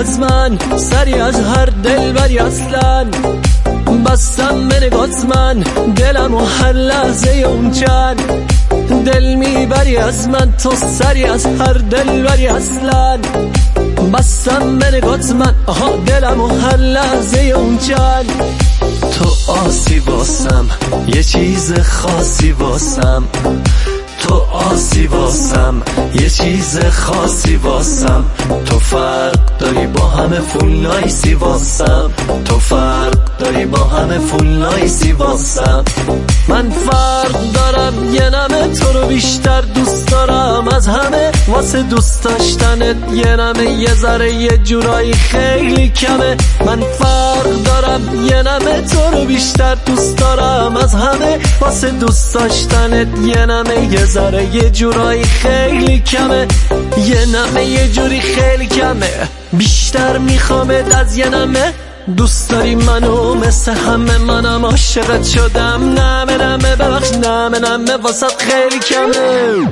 از من، سری از هر دلبری اصلا. بستم به نگات من دلم و هر لحظه اون چند. دل میبری از من تو، سری از هر دلبری اصلا. بستم به نگات من دلم و هر لحظه اون چند. تو آسی واسم، یه چیز خاصی واسم. تو آسی واسم، یه چیز خاصی واسم. تو فرق داری با همه فول نایسی واسم. تو فرق داری با همه فول نایسی واسم. من فرق دارم، یه نمه تو رو بیشتر دوست دارم از همه. واسه دوست داشتنت یه نمه یه ذره یه جورایی خیلی کمه. من فرق دارم، یه نمه تو رو بیشتر دوست دارم از همه. واسه دوست داشتنت یه نمه یه ذره یه جورایی خیلی کمه. یه نمه یه جوری خیلی کمه. بیشتر میخوامت از یه نمه. دوست داری منو مثل همه، منم عاشقت شدم. نمه نمه ببخش، نمه نمه واسط خیلی کمه.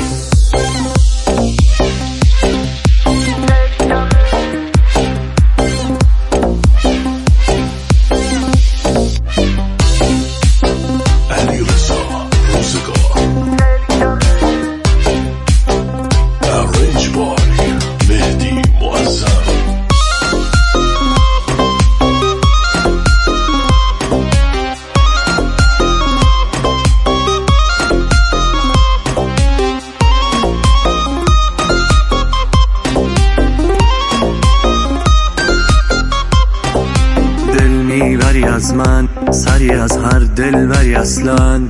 میبری از من، سری از هر دلبری اصلا.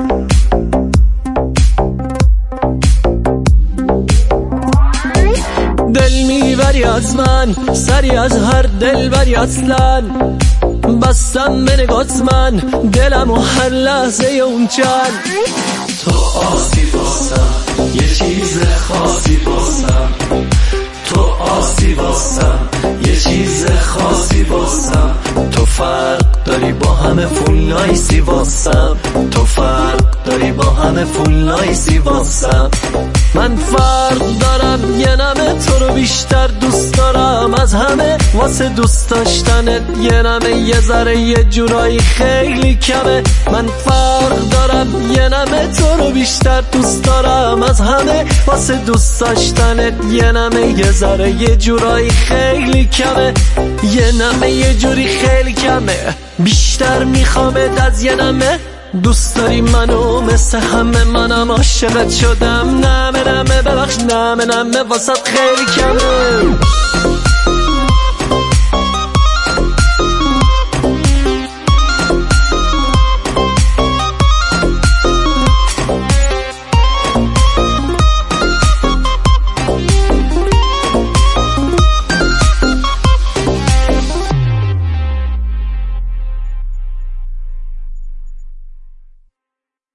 دل میبری از من، سری از هر دلبری اصلا. بستم به نگات من دلم و هر لحظه اون چند. تو آسی واسم، یه چیز خاصی واسم. تو آسی واسم، یه چیز خاصی واسم. تو فرق داری با همه فول نایسی واسم. تو فرق داری با همه فول نایسی واسم. من فرق دارم، یه نمه تو رو بیشتر دوست دارم از همه. واسه دوست داشتنت یه نمه یه ذره یه جورایی خیلی کمه. من فرق دارم، یه نمه تو رو بیشتر دوست دارم از همه. واسه دوست داشتنت یه نمه یه ذره یه جورایی خیلی کمه. یه نمه یه جوری خیلی کمه. بیشتر میخوامت از یه نمه. دوست داری منو مثل همه، منم عاشقت شدم. نمه نمه ببخش، نمه نمه واسط خیلی کمه.